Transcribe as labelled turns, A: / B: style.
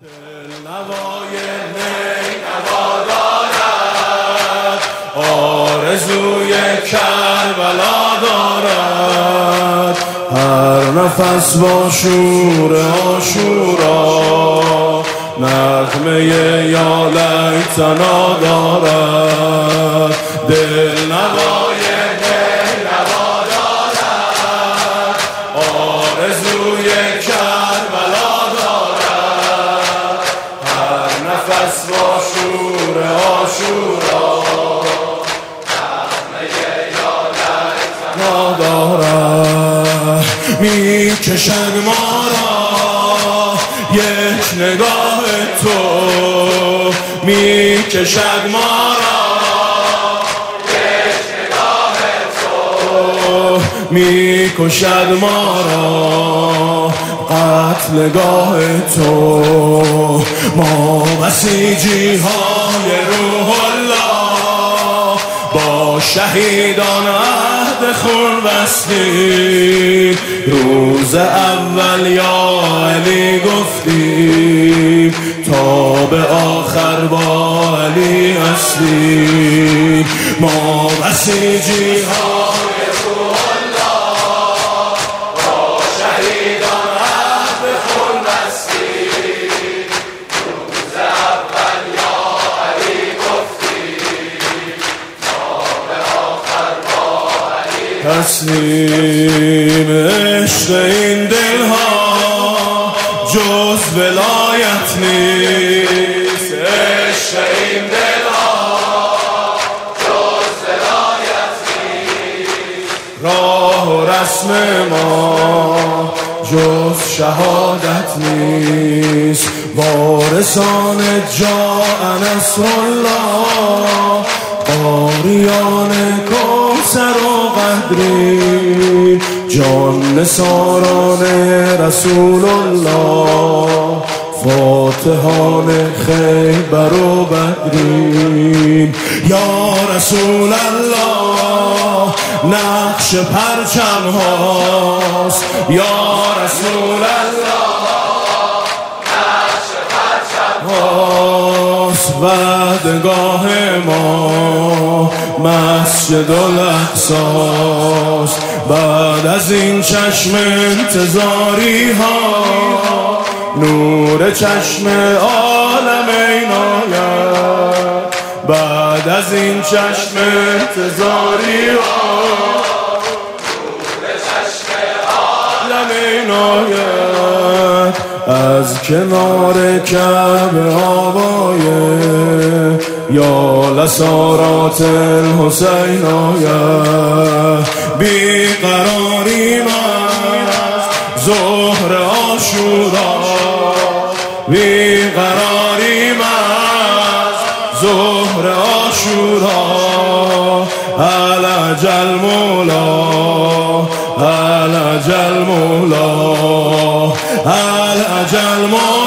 A: دلنوای نینوا دارد، آرزوی کربلا دارد، هر نفس با شور عاشورا نغمه یا لیتنا دارد. دلنوای نینوا دارد، آرزوی کربلا دارد، هر نفس با شور عاشورا نغمه یا لیتنا دارد. می کشد ما را یک نگاه تو، می کشد ما را یک نگاه تو، می کشد ما را قتلگاه تو. ما بسیجی های روح الله با شهیدان عهد خون بستیم، روز اول یا علی گفتیم تا به آخر با علی هستیم. ما بسیجی های روح الله با شهیدان عهد خون بستیم، روز اول یا علی گفتیم تا به آخر با علی هستیم. عشق این دلها جز ولایت نیست، عشق این دلها جز ولایت نیست، راه و رسم ما جز شهادت نیست. وارثان جاء نصر الله، قاریان کوثر و قدری، جان نثاران رسول الله، فاتحان خیبر و بدرین. یا رسول الله نقش پرچم هاست، یا رسول الله نقش پرچم هاست. وعدگاه ما مسجد الاقصاست، بعد از این چشم انتظاری ها نور چشم عالم این آید. بعد از این چشم انتظاری ها نور چشم عالم این آید. از کنار کعبه آوایه یا لسارات الحسین آید. بیقراریم از ظهر عاشورا، بیقراریم از ظهر عاشورا. العجل مولا، العجل مولا، العجل مولا.